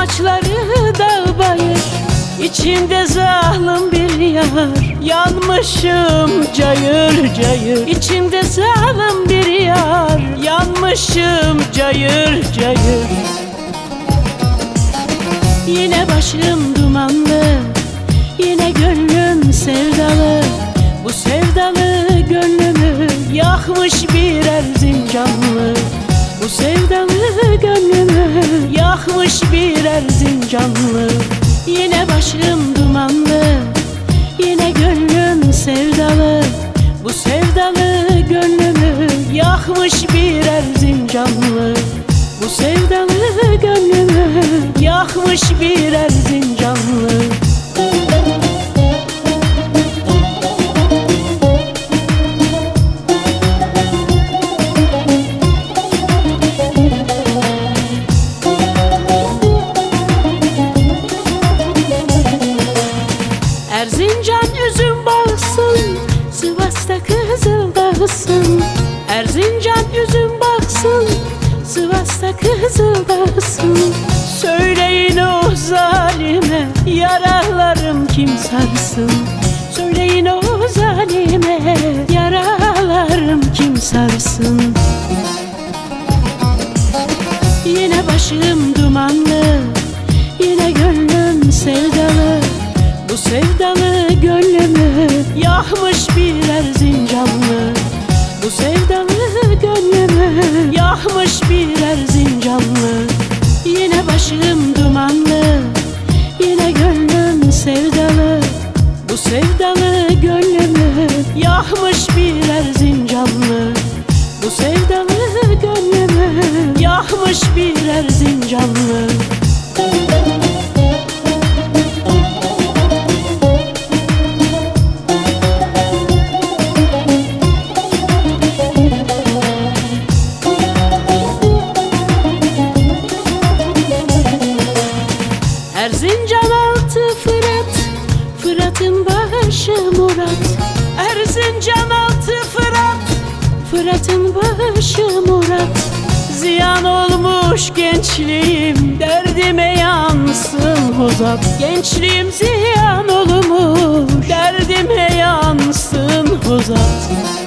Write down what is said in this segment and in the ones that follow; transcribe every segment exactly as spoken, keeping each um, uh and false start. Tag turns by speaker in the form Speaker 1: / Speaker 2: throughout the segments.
Speaker 1: Yamaçları dağ bayır, İçinde zalim bir yar. Yanmışım cayır cayır, İçinde zalim bir yar. Yanmışım cayır cayır. Yine başım dumanlı, yine gönlüm sevdalı. Bu sevdalı gönlümü yakmış birer zincanlı. Bu sevdalı gönlümü yakmış birer zincanlı. Yine başım dumanlı, yine gönlüm sevdalı. Bu sevdalı gönlümü yakmış birer zincanlı. Bu sevdalı gönlümü yakmış birer zincanlı. Erzincan üzüm baksın, Sivas'ta kızıl dağsın. Erzincan üzüm baksın, Sivas'ta kızıl dağsın. Söyleyin o zalime, yaralarım kim sarsın? Söyleyin o zalime, yaralarım kim sarsın? Yine başım dumanlı, yine gönlüm sevdalı. Bu sevdalı gönlümü yakmış birer zincanlı. Bu sevdalı gönlümü yakmış birer zincanlı. Yine başım dumanlı, yine gönlüm sevdalı. Bu sevdalı gönlümü yakmış birer zincanlı. Bu sevdalı gönlümü yakmış birer zincanlı. Erzincan altı Fırat, Fırat'ın başı Murat. Erzincan altı Fırat, Fırat'ın başı Murat. Ziyan olmuş gençliğim, derdime yansın huzat. Gençliğim ziyan olmuş, derdime yansın huzat.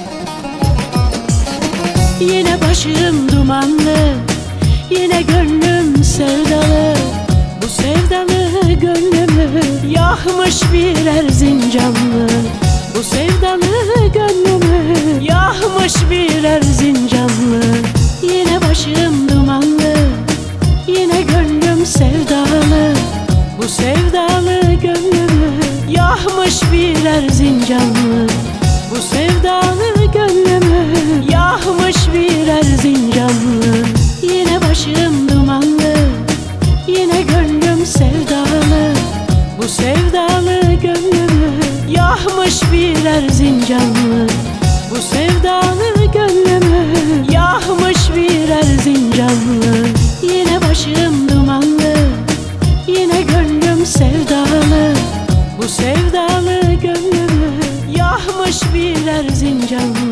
Speaker 1: Yine başım dumanlı, yine gönlüm sevdalı. Bu sevdalı gönlümü yakmış birer zincanlı. Bu sevdalı gönlümü yakmış birer zincanlı. Yine başım dumanlı, yine gönlüm sevdalı. Bu sevdalı gönlümü yakmış birer zincanlı. Bu sevdalı gönlümü yakmış birer zincanlı. Yine başım dumanlı, yine gönlüm sevdalı. Bu sevdalı gönlümü yakmış birer zincanlı. Bu sevdalı gönlümü yakmış birer zincanlı. Yine başım dumanlı, yine gönlüm sevdalı. Bu sevdalı gönlümü yakmış birer zincanlı.